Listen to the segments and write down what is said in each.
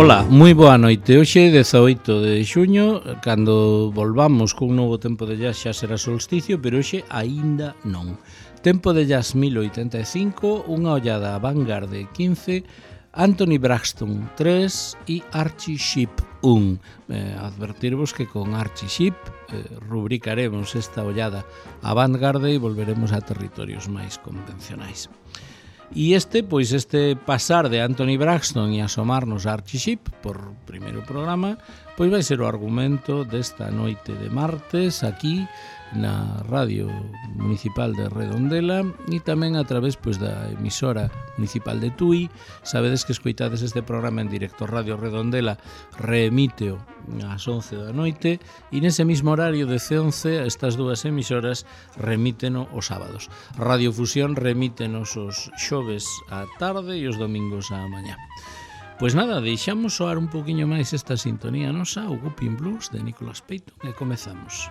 Ola, moi boa noite. Hoxe 18 de xuño, cando volvamos cun novo tempo de jazz xa será solsticio, pero hoxe aínda non. Tempo de jazz 1085, unha ollada a Vanguard 15, Anthony Braxton 3 e Archie Shepp 1. Advertirvos que con Archie Shepp rubricaremos esta ollada a Vanguard e volveremos a territorios máis convencionais. E este pasar de Anthony Braxton e asomarnos a Archie Shepp por primeiro programa, pois vai ser o argumento desta noite de martes aquí na Radio Municipal de Redondela e tamén a través da emisora municipal de Tui. Sabedes que escoitades este programa en directo. Radio Redondela reemíteo ás 11 da noite e nese mismo horario de C11 estas dúas emisoras remíteno os sábados. Radio Fusión remítenos os xoves á tarde e os domingos á mañá. Pois nada, deixamos soar un poquinho máis esta sintonía nosa, o Whooping Blues de Nicholas Payton, e comezamos.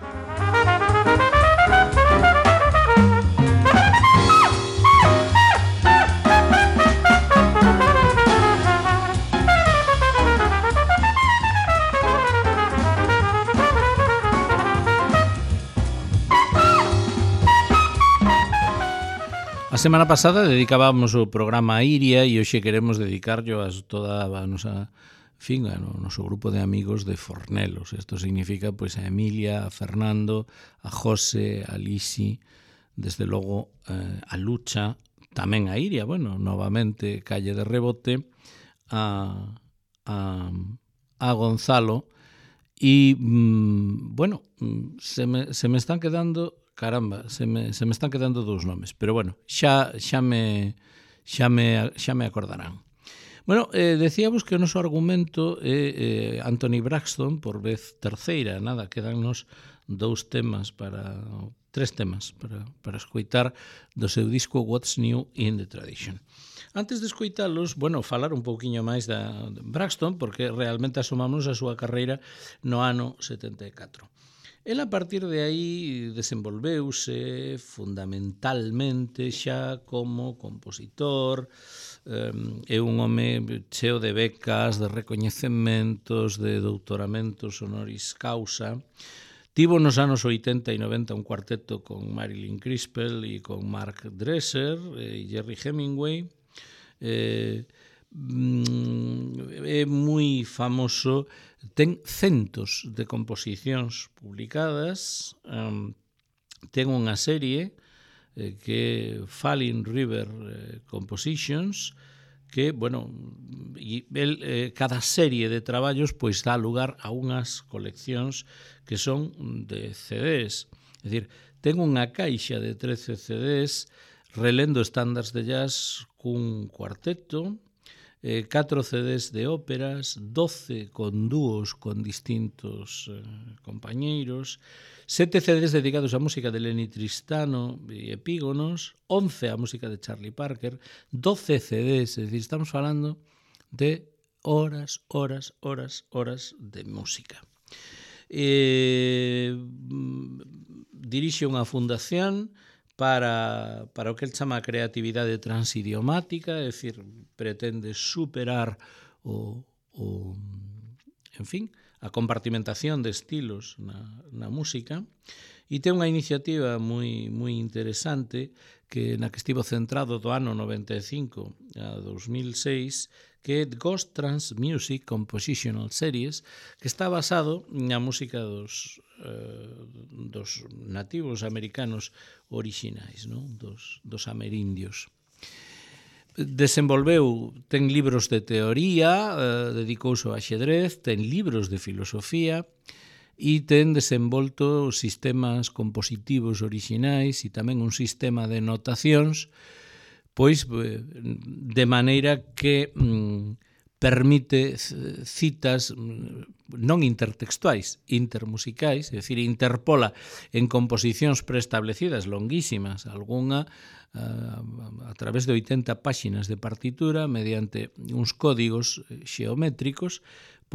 A semana pasada dedicábamos o programa a Iria e hoxe queremos dedicarlo a toda a nosa ao noso grupo de amigos de Fornelos. Isto significa a Emilia, a Fernando, a José, a Lisi, desde logo a Lucha, tamén a Iria, novamente calle de rebote, a Gonzalo e, se me están quedando... Caramba, se me están quedando dous nomes, pero xa me acordarán. Decíamos que o noso argumento é Anthony Braxton por vez terceira, quedannos tres temas para escoitar do seu disco What's New in the Tradition. Antes de escoitalos, falar un pouquiño máis da Braxton, porque realmente asomamos a súa carreira no ano 74. El a partir de aí desenvolveuse fundamentalmente xa como compositor, é un home cheo de becas, de recoñecementos, de doutoramentos honoris causa. Tivo nos anos 80 e 90 un cuarteto con Marilyn Crispell e con Mark Dresser e Jerry Hemingway. É moi famoso, ten centos de composicións publicadas, ten unha serie que é Falling River Compositions, que, cada serie de traballos dá lugar a unhas coleccións que son de CDs. É dicir, ten unha caixa de 13 CDs relendo estándares de jazz cun cuarteto, 4 CDs de óperas, 12 con dúos con distintos compañeiros, 7 CDs dedicados á música de Lenny Tristano e Epígonos, 11 á música de Charlie Parker, 12 CDs, é dicir, estamos falando de horas de música. Dirixe unha fundación para o que el chama a creatividade transidiomática, é dicir, pretende superar a compartimentación de estilos na música, e ten unha iniciativa moi interesante na que estivo centrado do ano 95 a 2006, que é Ghost Trance Music Compositional Series, que está basado na música dos nativos americanos orixinais, dos amerindios. Ten libros de teoría, dedicouse ao axedrez, ten libros de filosofía e ten desenvolto sistemas compositivos orixinais e tamén un sistema de notacións, de maneira que permite citas non intertextuais, intermusicais, é dicir, interpola en composicións preestablecidas longuísimas, algunha a través de 80 páxinas de partitura, mediante uns códigos xeométricos,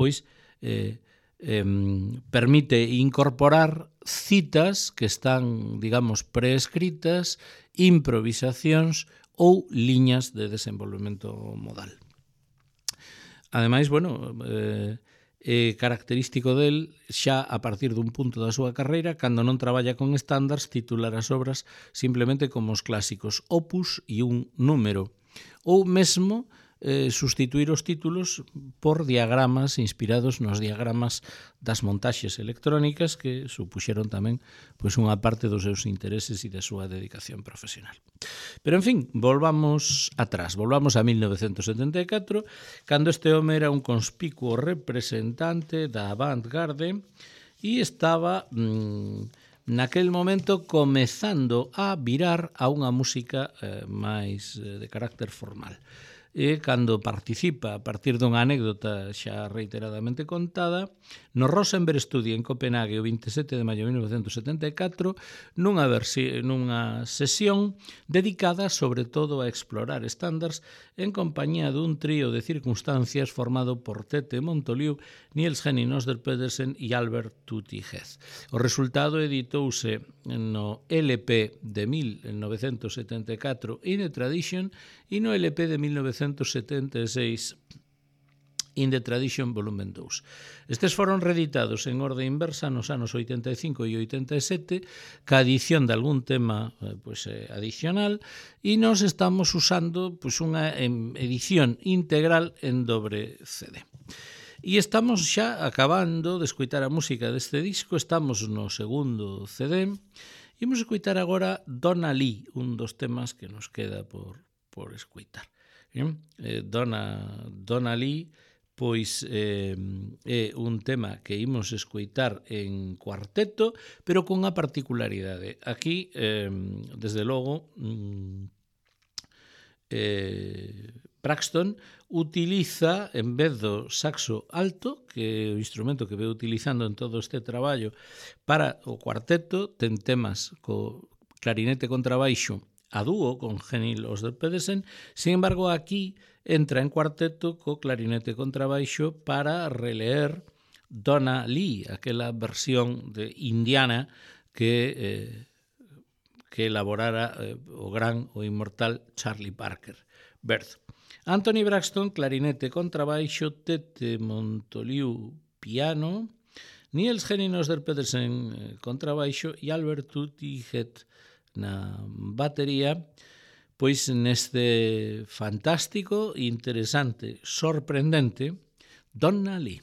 permite incorporar citas que están, digamos, preescritas, improvisacións ou liñas de desenvolvemento modal. Ademais, bueno, é característico del xa a partir dun punto da súa carreira, cando non traballa con estándares, titular as obras simplemente como os clásicos opus e un número, ou mesmo sustituir os títulos por diagramas inspirados nos diagramas das montaxes electrónicas que supuxeron tamén pois unha parte dos seus intereses e da súa dedicación profesional. Pero, en fin, volvamos atrás, volvamos a 1974, cando este home era un conspicuo representante da avant-garde e estaba naquel momento comezando a virar a unha música máis de carácter formal. E cando participa a partir dunha anécdota xa reiteradamente contada no Rosenberg Studio en Copenhague o 27 de maio de 1974 nunha sesión dedicada sobre todo a explorar estándares en compañía dun trío de circunstancias formado por Tete Montoliu, Niels Henning Osder Pedersen e Albert Tutti Heath. O resultado editouse no LP de 1974 In the Tradition e no LP de 1976 In the Tradition Volumen 2. Estes foron reeditados en orde inversa nos anos 85 e 87 ca adición de algún tema adicional e nos estamos usando unha edición integral en dobre CD. E estamos xa acabando de escoitar a música deste disco, estamos no segundo CD. Imos escoitar agora Donna Lee, un dos temas que nos queda por escoitar. Donna Lee, pois é un tema que imos escoitar en cuarteto, pero con unha particularidade. Aquí, desde logo, Braxton utiliza, en vez do saxo alto, que é o instrumento que ve utilizando en todo este traballo para o cuarteto, ten temas co clarinete contrabaixo a dúo con Henning Osder Pedersen, sin embargo aquí entra en cuarteto co clarinete contrabaixo para releer Donna Lee, aquela versión de Indiana que elaborara o gran, o inmortal Charlie Parker. Berth. Anthony Braxton, clarinete contrabaixo, Tete Montoliu, piano, Niels Henning Osder Pedersen, contrabaixo e Albert Tutti Heath na batería, pois neste fantástico, interesante, sorprendente Donna Lee.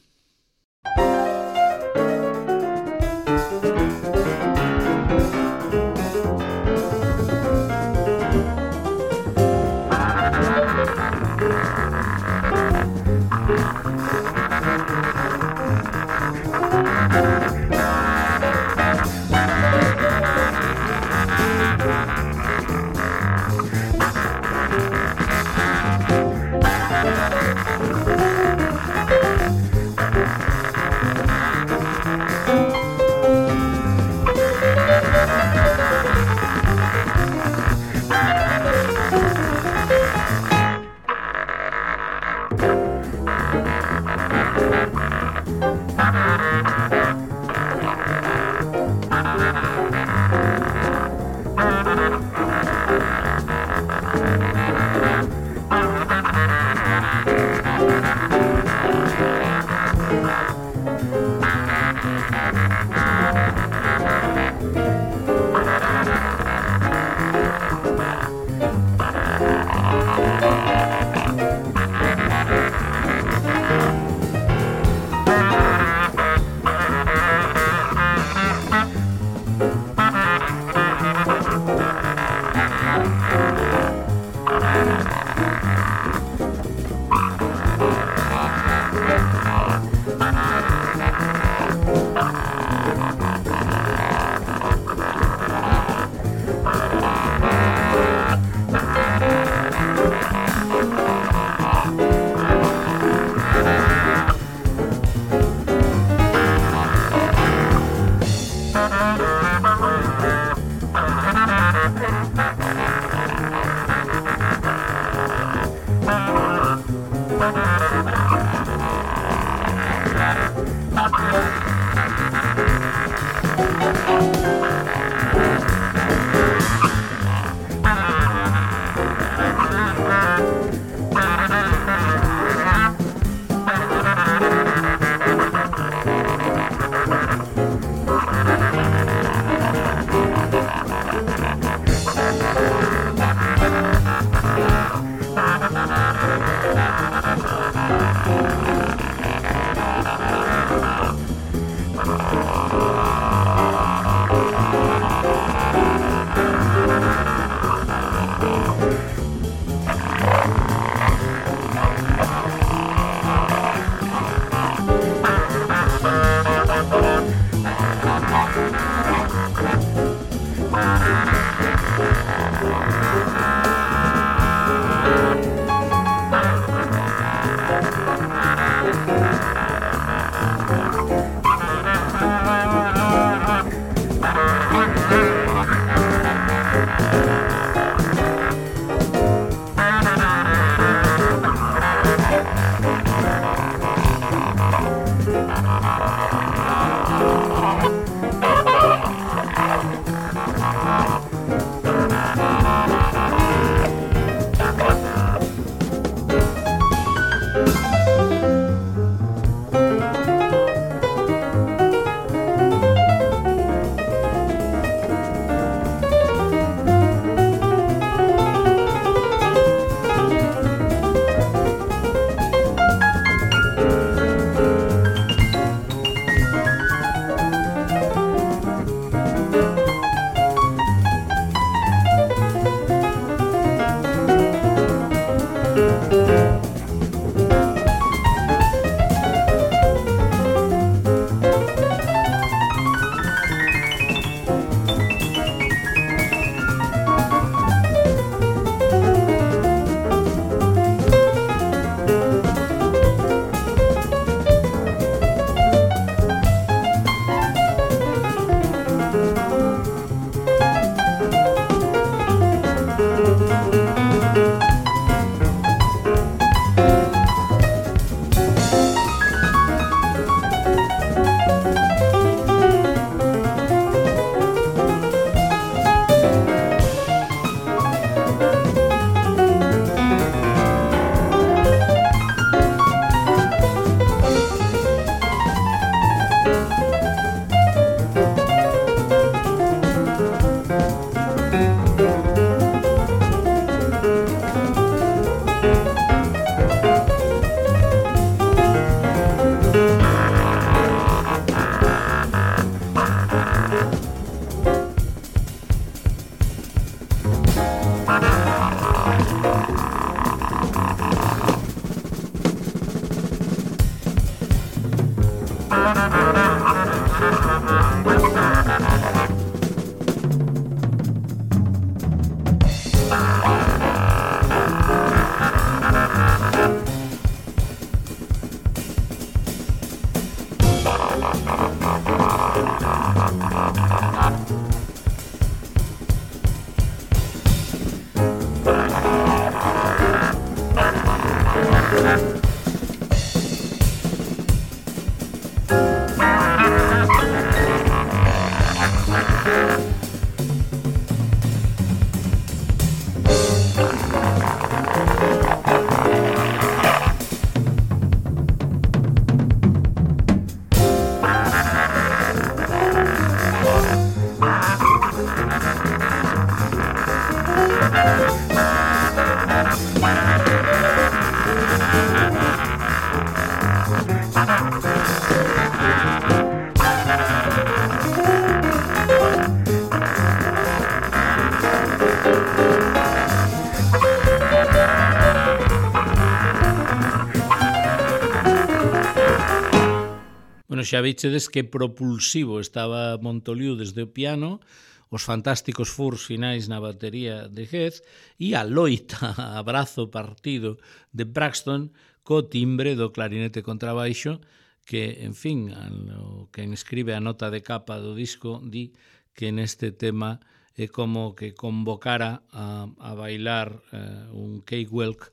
Xa vichedes que propulsivo estaba Montoliu desde o piano, os fantásticos furs finais na batería de Hez e a loita, abrazo partido de Braxton co timbre do clarinete contrabaixo que, en fin, quen escribe a nota de capa do disco di que neste tema é como que convocara a bailar un cakewalk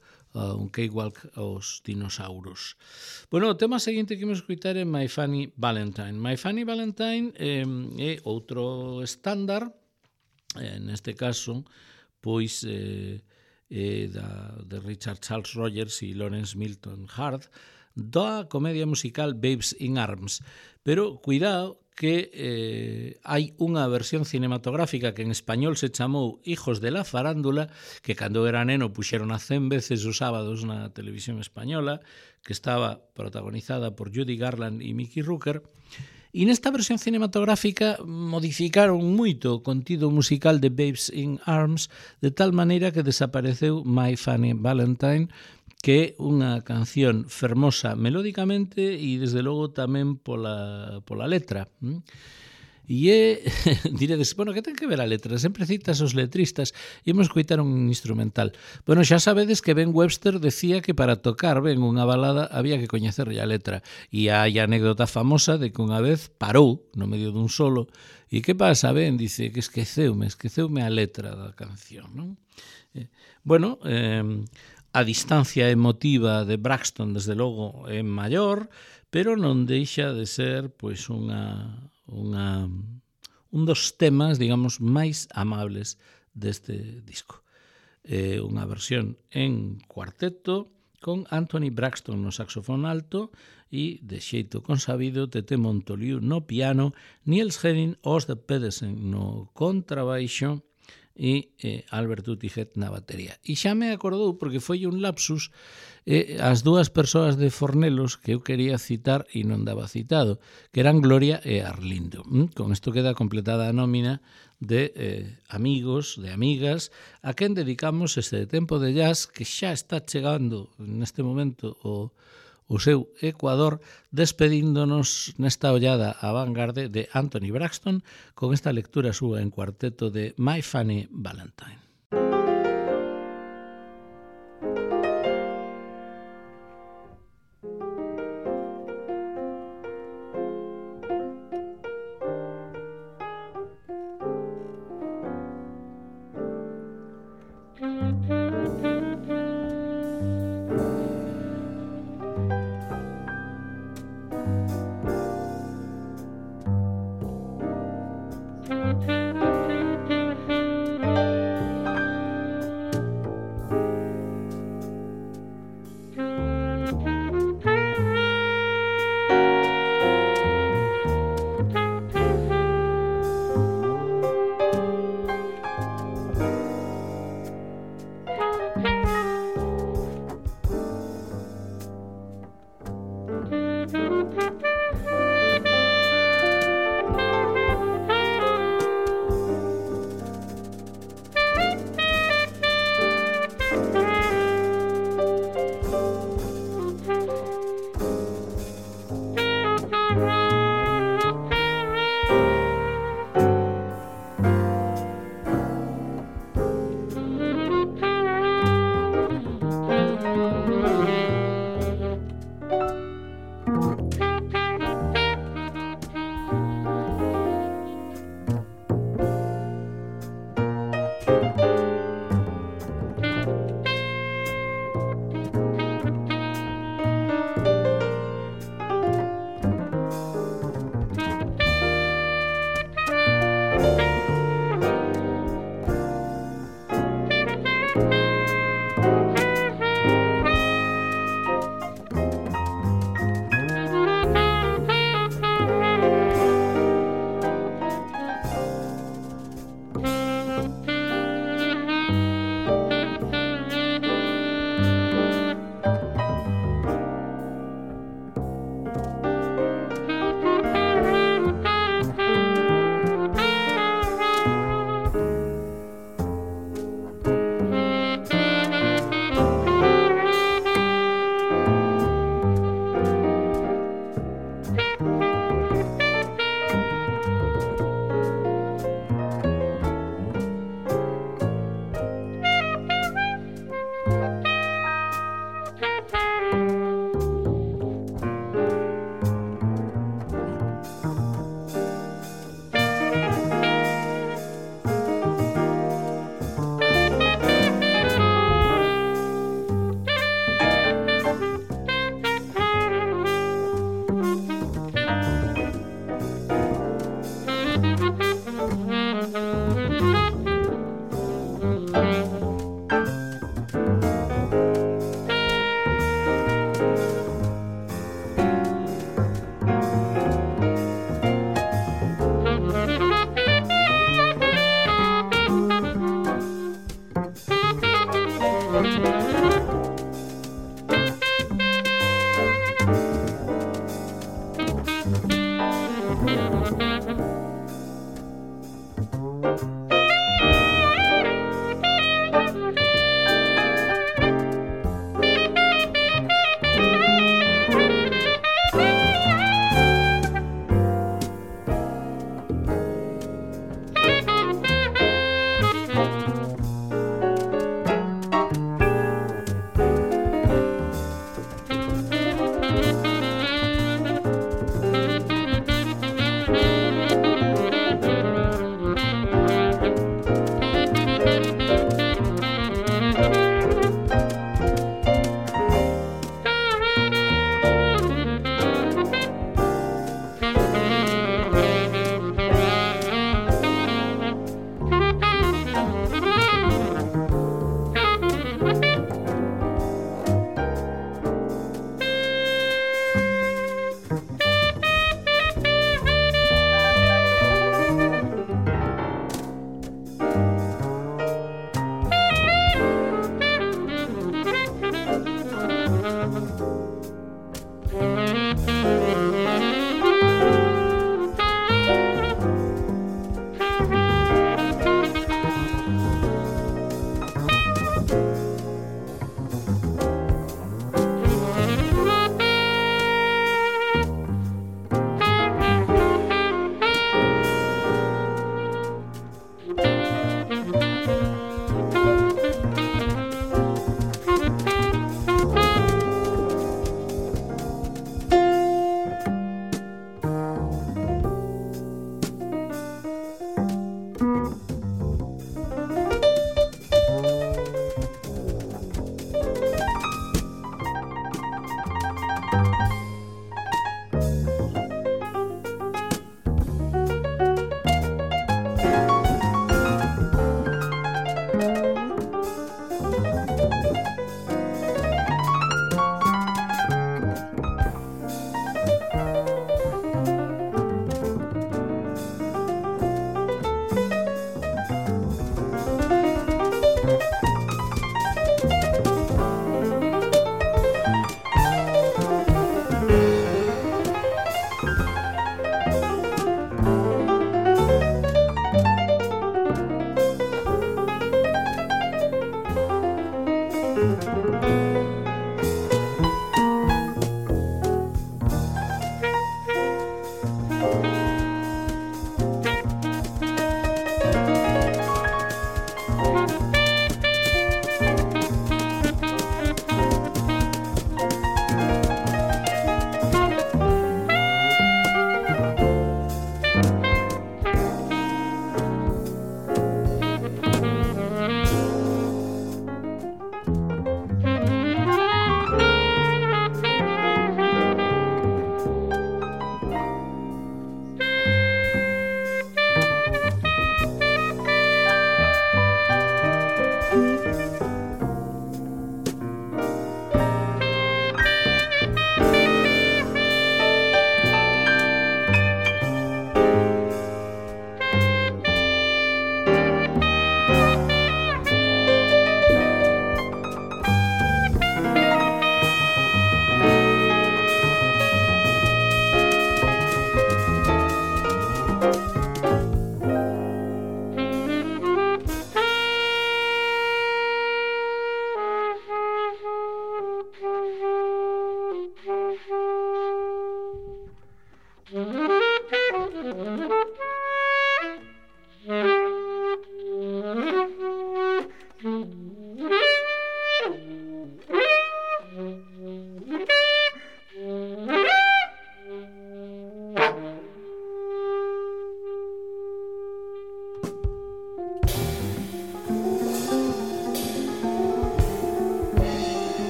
aos dinosauros. Bueno, o tema seguinte que imos escutar é My Funny Valentine. My Funny Valentine é outro estándar, neste caso, pois de Richard Charles Rogers e Lawrence Milton Hart, da comedia musical Babes in Arms. Pero, cuidado, que hai unha versión cinematográfica que en español se chamou Hijos de la Farándula, que cando era neno puxeron a 100 veces os sábados na televisión española, que estaba protagonizada por Judy Garland e Mickey Rooker. E nesta versión cinematográfica modificaron moito o contido musical de Babes in Arms, de tal maneira que desapareceu My Funny Valentine, que é unha canción fermosa melódicamente e, desde logo, tamén pola letra. E diredes, bueno, que ten que ver a letra? Sempre citas os letristas e imos coitar un instrumental. Bueno, xa sabedes que Ben Webster decía que para tocar ben unha balada había que coñecerlle a letra. E hai a anécdota famosa de que unha vez parou no medio dun solo e que pasa, Ben? Dice que esqueceume a letra da canción, non? Bueno, a distancia emotiva de Braxton, desde logo, é maior, pero non deixa de ser pois un dos temas, digamos, máis amables deste disco. Unha versión en cuarteto con Anthony Braxton no saxofón alto e, de xeito consabido, Tete Montoliu no piano, Niels Henning os de Pedersen no contrabaixo e Albert Utiget na batería. E xa me acordou, porque foi un lapsus, as dúas persoas de Fornelos que eu quería citar e non daba citado, que eran Gloria e Arlindo. Con isto queda completada a nómina de amigos, de amigas, a quen dedicamos este tempo de jazz que xa está chegando neste momento o seu ecuador, despedíndonos nesta ollada á vanguarde de Anthony Braxton con esta lectura súa en cuarteto de My Funny Valentine.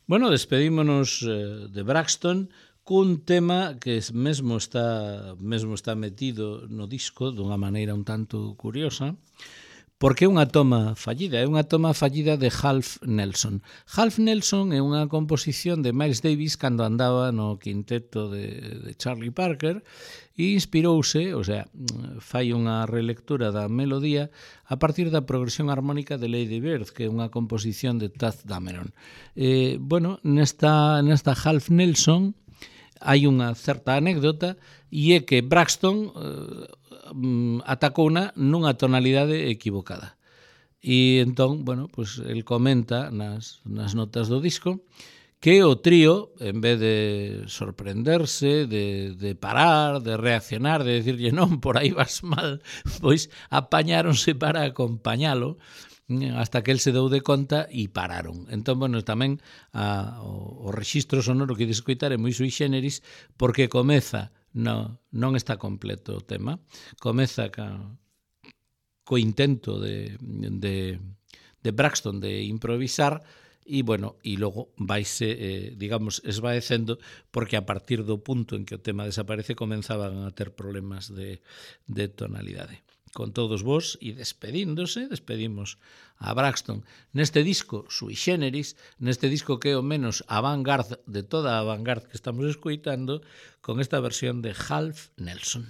Bueno, despedímonos de Braxton cun tema que mesmo está metido no disco dunha maneira un tanto curiosa, porque é unha toma fallida de Half Nelson. Half Nelson é unha composición de Miles Davis cando andaba no quinteto de Charlie Parker e inspirouse, o sea, fai unha relectura da melodía a partir da progresión armónica de Lady Bird, que é unha composición de Taft Dameron. Bueno, nesta Half Nelson hai unha certa anécdota e é que Braxton atacouna nunha tonalidade equivocada. E entón, bueno, pues el comenta nas notas do disco que o trío, en vez de sorprenderse, de parar, de reaccionar, de decirlle non, por aí vas mal, pois apañáronse para acompañalo hasta que el se dou de conta e pararon. Entón, bueno, tamén o rexistro sonoro que escoitar é moi sui generis porque comeza, non está completo o tema, comeza co intento de Braxton de improvisar e, bueno, e logo vaise, digamos, esvaecendo porque a partir do punto en que o tema desaparece comenzaban a ter problemas de tonalidade. Con todos vos e despedimos a Braxton neste disco sui generis, neste disco que é o menos avant-garde de toda a avant-garde que estamos escoitando, con esta versión de Half Nelson.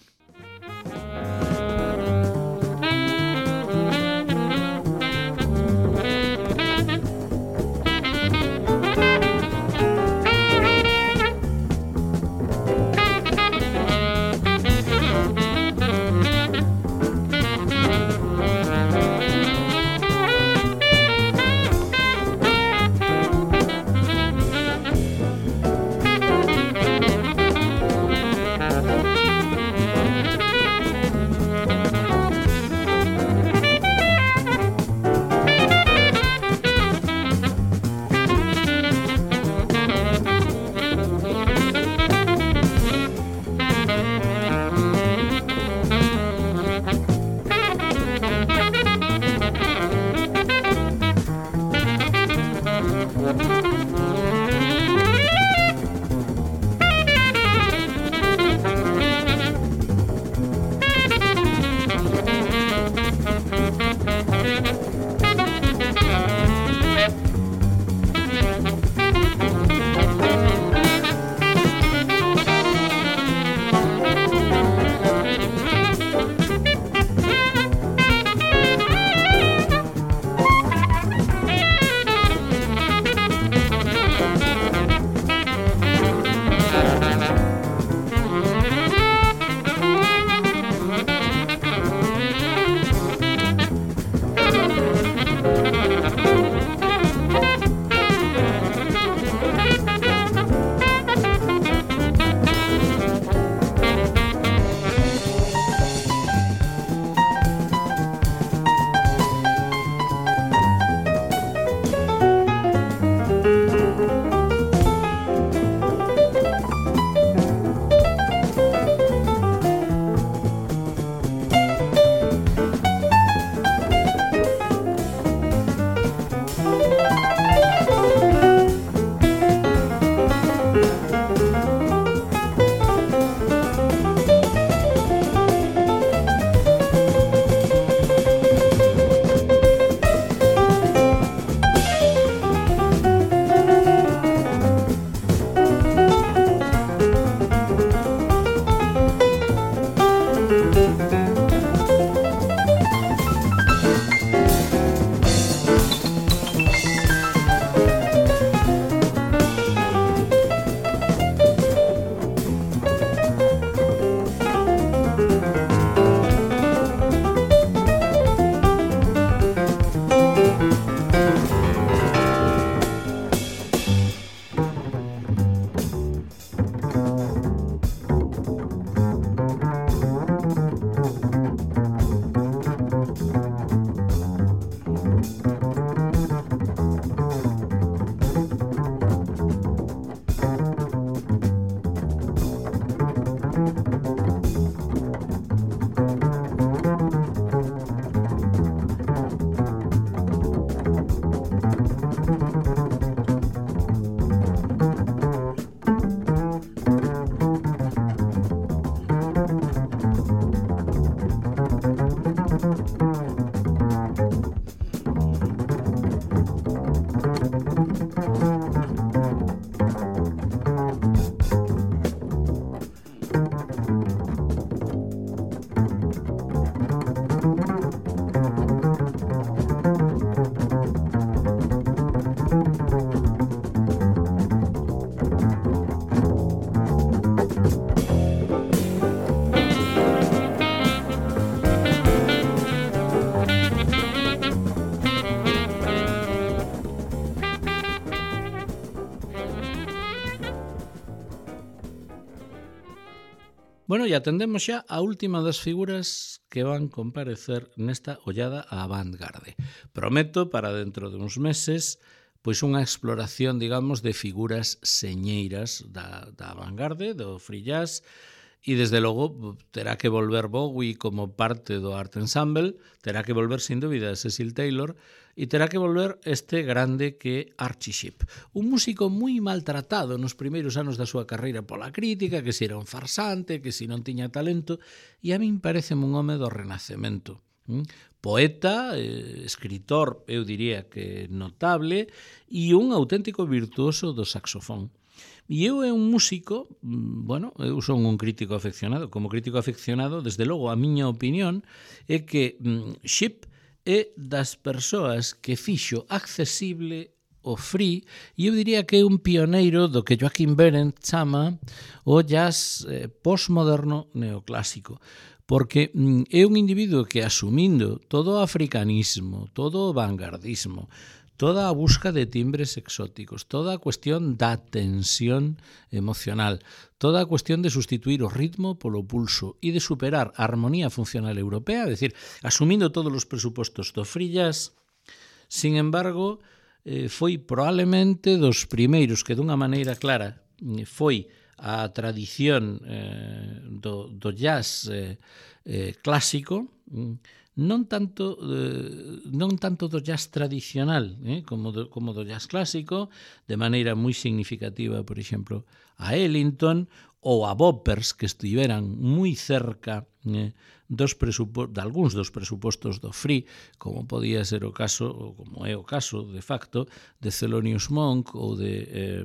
Bueno, e atendemos xa a última das figuras que van comparecer nesta ollada á vanguarde. Prometo para dentro de uns meses pois unha exploración, digamos, de figuras señeiras da vanguarde, do free jazz, e desde logo terá que volver Bowie como parte do Art Ensemble, terá que volver sin dúbida Cecil Taylor e terá que volver este grande que Archie Shepp, un músico moi maltratado nos primeiros anos da súa carreira pola crítica, que si era un farsante, que si non tiña talento, e a min pareceme un home do renacemento. Poeta, escritor, eu diría que notable, e un auténtico virtuoso do saxofón. E eu é un músico, bueno, eu son un crítico afeccionado. Como crítico afeccionado, desde logo, a miña opinión é que Shepp é das persoas que fixo accesible o free, e eu diría que é un pioneiro do que Joaquin Berendt chama o jazz postmoderno neoclásico. Porque é un individuo que, asumindo todo o africanismo, todo o vanguardismo, toda a busca de timbres exóticos, toda a cuestión da tensión emocional, toda a cuestión de sustituir o ritmo polo pulso e de superar a armonía funcional europea, é dicir, asumindo todos os presupostos do free jazz, sin embargo, foi probablemente dos primeiros que dunha maneira clara foi a tradición do jazz clásico, non tanto do jazz tradicional como do jazz clásico, de maneira moi significativa, por exemplo, a Ellington ou a Boppers, que estiveran moi cerca de algúns dos presupostos do free, como podía ser o caso, ou como é o caso, de facto, de Thelonious Monk ou de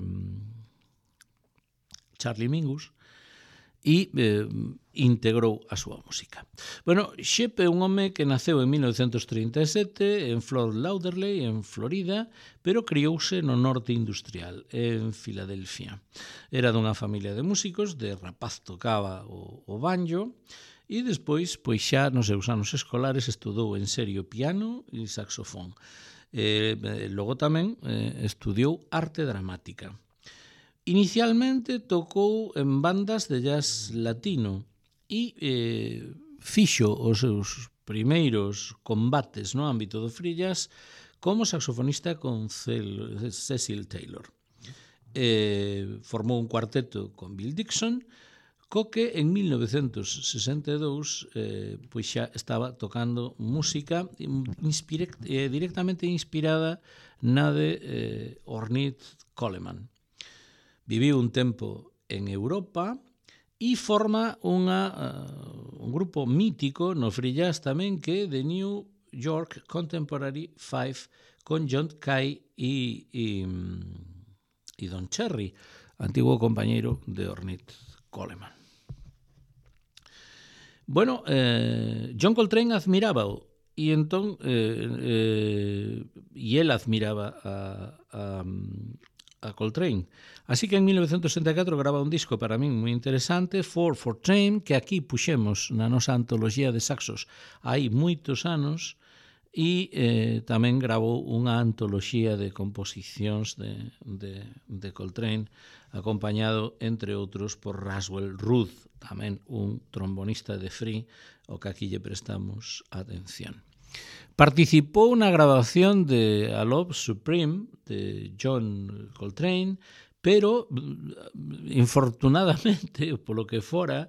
Charlie Mingus, e integrou a súa música. Bueno, Shepp é un home que naceu en 1937 en Fort Lauderdale, en Florida, pero criouse no norte industrial, en Filadelfia. Era dunha familia de músicos, de rapaz tocaba o banjo, e despois, pois xa nos seus anos escolares, estudou en serio piano e saxofón. Logo tamén estudiou arte dramática. Inicialmente tocou en bandas de jazz latino e fixo os seus primeiros combates no ámbito do free jazz como saxofonista con Cecil Taylor. Formou un cuarteto con Bill Dixon, co que en 1962 pois xa estaba tocando música directamente inspirada na de Ornette Coleman. Viviu un tempo en Europa e forma un grupo mítico no free jazz tamén, que é The New York Contemporary Five, con John Kay e Don Cherry, antigo compañeiro de Ornette Coleman. Bueno, John Coltrane admirábao, e entón e el admiraba a Coltrane. Así que en 1964 grava un disco para min moi interesante, For Trane, que aquí puxemos na nosa antoloxía de saxos hai moitos anos, e tamén gravou unha antoloxía de composicións de Coltrane, acompañado, entre outros, por Raswell Ruth, tamén un trombonista de free, ao que aquí lle prestamos atención. Participou na grabación de A Love Supreme de John Coltrane, pero infortunadamente, polo que fora,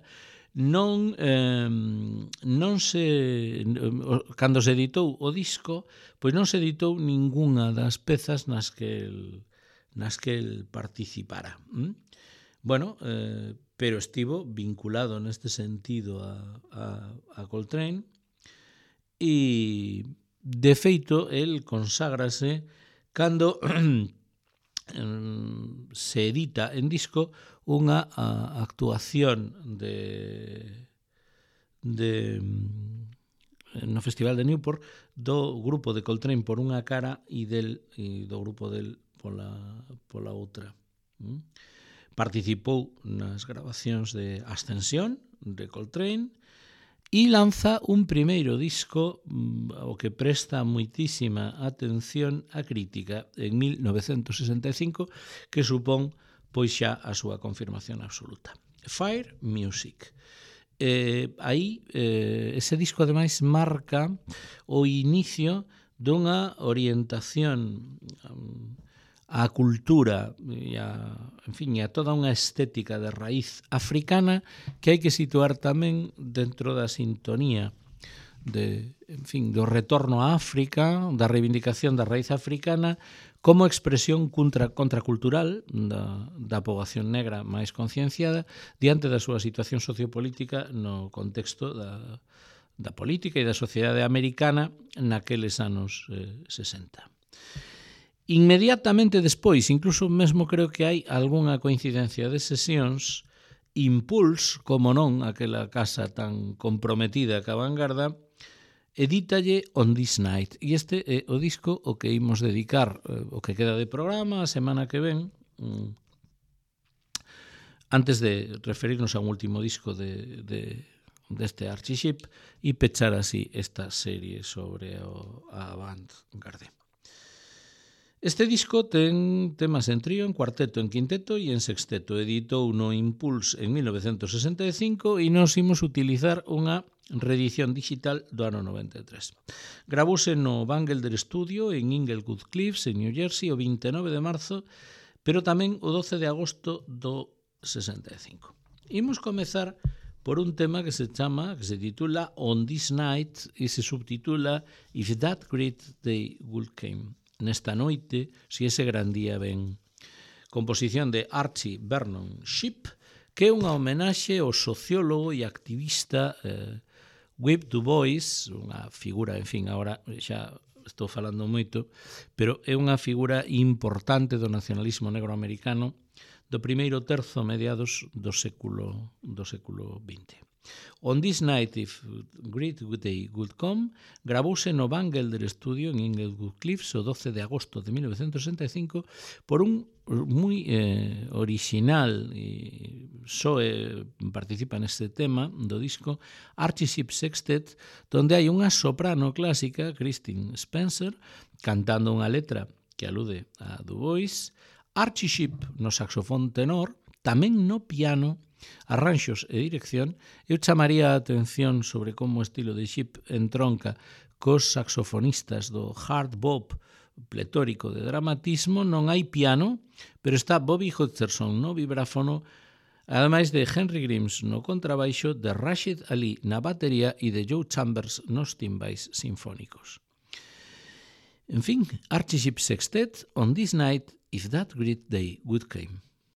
cando se editou o disco, pois non se editou ningunha das pezas nas que el participara. Bueno, pero estivo vinculado neste sentido a Coltrane, e de feito el conságrase cando se edita en disco unha actuación no Festival de Newport do grupo de Coltrane por unha cara e do grupo del pola outra. Participou nas grabacións de Ascensión de Coltrane e lanza un primeiro disco ao que presta moitísima atención a crítica en 1965, que supón pois xa a súa confirmación absoluta. Fire Music. aí ese disco ademais marca o inicio dunha orientación á cultura e a toda unha estética de raíz africana que hai que situar tamén dentro da sintonía do retorno a África, da reivindicación da raíz africana como expresión contracultural da poboación negra máis concienciada diante da súa situación sociopolítica no contexto da política e da sociedade americana naqueles anos 60. Inmediatamente despois, incluso mesmo creo que hai algunha coincidencia de sesións, Impulse, como non, aquela casa tan comprometida ca vanguarda, edítalle On This Night. E este é o disco o que imos dedicar o que queda de programa a semana que ven, antes de referirnos a un último disco deste Archie Shepp e pechar así esta serie sobre a avant-garde. Este disco ten temas en trío, en cuarteto, en quinteto e en sexteto. Editou no Impulse en 1965 e nos imos utilizar unha reedición digital do ano 93. Gravouse no Bangalter Studio en Inglewood Cliffs, en New Jersey, o 29 de marzo, pero tamén o 12 de agosto do 65. Imos comezar por un tema que se titula On This Night e se subtitula If That Great Day Would Come. Nesta noite, si ese gran día ven. Composición de Archie Vernon Shepp, que é unha homenaxe ao sociólogo e activista Webb Du Bois, unha figura, agora xa estou falando moito, pero é unha figura importante do nacionalismo negro americano do primeiro terzo mediados do século XX. On This Night, If Great Day Would Come, gravouse no Bangalter Studio en Inglewood Cliffs o 12 de agosto de 1965 por un moi original e participa neste tema do disco Archie Shepp Sextet, donde hai unha soprano clásica, Christine Spencer, cantando unha letra que alude a Du Bois, Archie Shepp no saxofón tenor, tamén no piano, arranxos e dirección. Eu chamaría a atención sobre como o estilo de Shepp entronca cos saxofonistas do hard bop pletórico de dramatismo. Non hai piano, pero está Bobby Hutcherson no vibráfono, ademais de Henry Grimes no contrabaixo, de Rashid Ali na batería e de Joe Chambers nos timbais sinfónicos. En fin, Archie Shepp Sextet, On This Night, If That Great Day Would Come.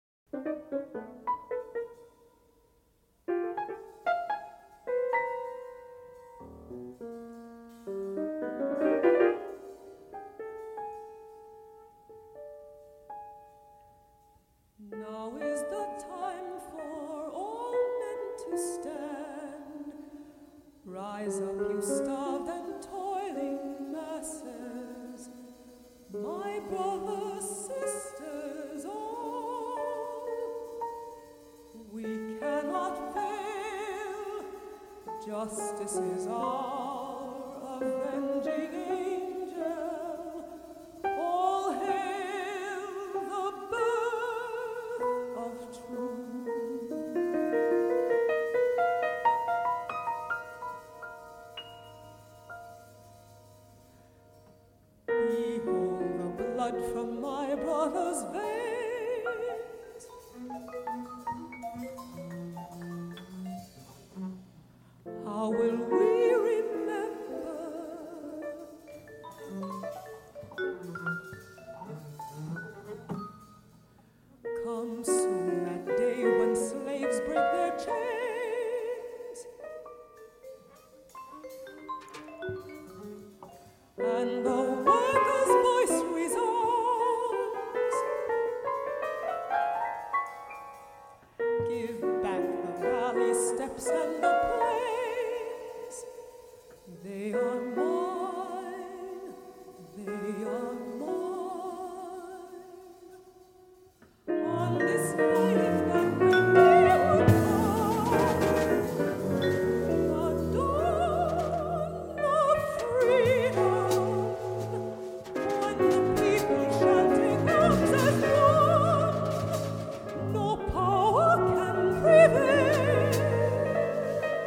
Rise up, you starved and toiling masses, my brothers, sisters, all. We cannot fail, justice is our avenging angel. All hail the birth of truth. From my brother's veins, how will we remember? Come soon that day when slaves break their chains, and the workers' voice resounds. Give back the valley steps and the plains. They are mine, they are mine. On this night, if that great day would come, the dawn of freedom, when the people chanting comes as one, no power can prevail.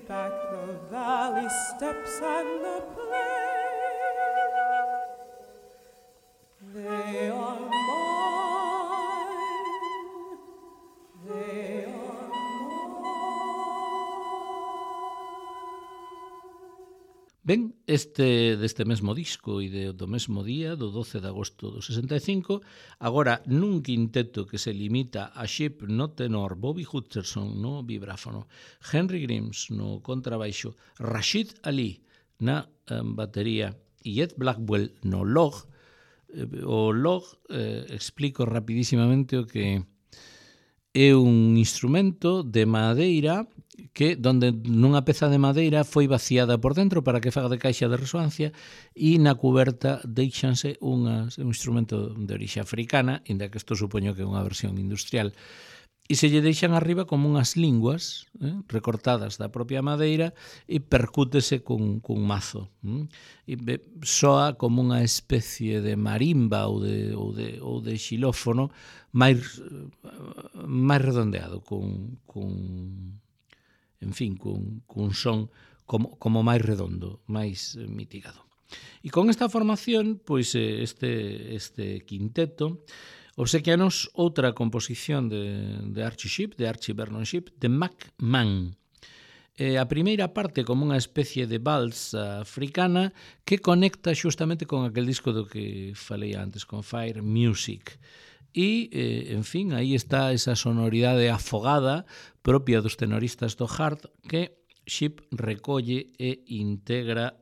back the valley steps and the plain. They are mine. They are Ben, deste mesmo disco e do mesmo día, do 12 de agosto do 65, agora nun quinteto que se limita a Shipp no tenor, Bobby Hutcherson no vibráfono, Henry Grimes no contrabaixo, Rashid Ali na batería e Ed Blackwell no log. O log, explico rapidísimamente o que é un instrumento de madeira que donde nunha peza de madeira foi vaciada por dentro para que faga de caixa de resoancia e na cuberta deixanse un instrumento de orixe africana, inda que isto supoño que é unha versión industrial, e se lle deixan arriba como unhas linguas recortadas da propia madeira e percútese cun mazo. E soa como unha especie de marimba ou de xilófono máis redondeado, cun son como máis redondo, máis mitigado. E con esta formación, pois este quinteto obsequianos outra composición de Archie Shipp, de Archie Vernon Shipp, de Mac Mann. A primeira parte como unha especie de valsa africana que conecta xustamente con aquel disco do que falei antes, con Fire Music. E, en fin, aí está esa sonoridade afogada propia dos tenoristas do hard que Shipp recolle e integra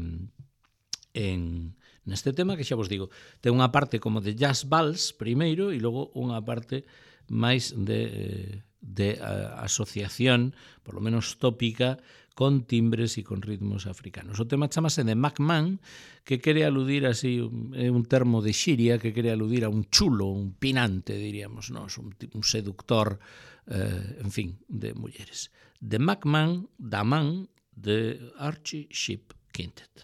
neste tema que xa vos digo. Ten unha parte como de jazz vals primeiro e logo unha parte máis de asociación, por lo menos tópica, con timbres e con ritmos africanos. O tema chamase de Mac Mann, que quere aludir así, é un termo de xiria que quere aludir a un chulo, un pinante, diríamos, nós, un seductor, en fin, de mulleres. De Mac Mann, da man de Archie Shipp Quintet.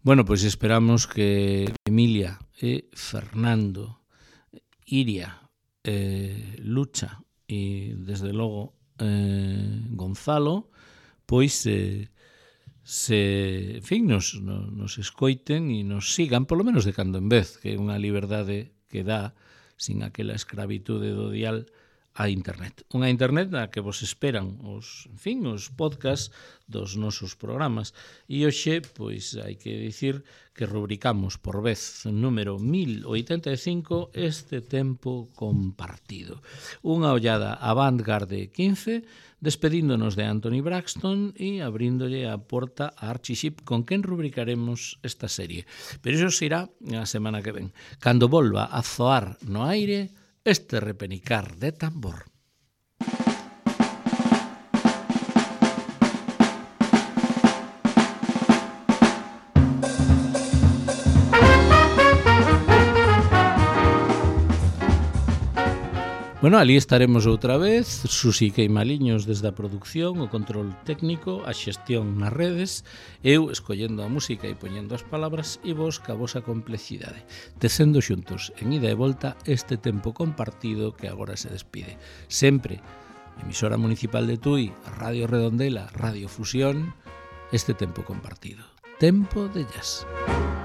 Bueno, pois esperamos que Emilia e Fernando, Iria, Lucha e, desde logo, Gonzalo, pois en fin, nos escoiten e nos sigan, polo menos de cando en vez, que é unha liberdade que dá sin aquela escravitude do dial a internet. Unha internet na que vos esperan os podcasts dos nosos programas. E hoxe, pois, hai que dicir que rubricamos por vez número 1085 este tempo compartido. Unha ollada a Vanguard 15, despedíndonos de Anthony Braxton e abríndolle a porta a Archie Shepp, con quen rubricaremos esta serie. Pero iso será a semana que ven, cando volva a zoar no aire este repenicar de tambor. Bueno, ali estaremos outra vez, Susi Queimaliños desde a produción, o control técnico, a xestión nas redes, eu escollendo a música e poñendo as palabras e vos ca vosa complexidade, tecendo xuntos en ida e volta este tempo compartido que agora se despide. Sempre, emisora municipal de Tui, Radio Redondela, Radio Fusión, este tempo compartido. Tempo de jazz.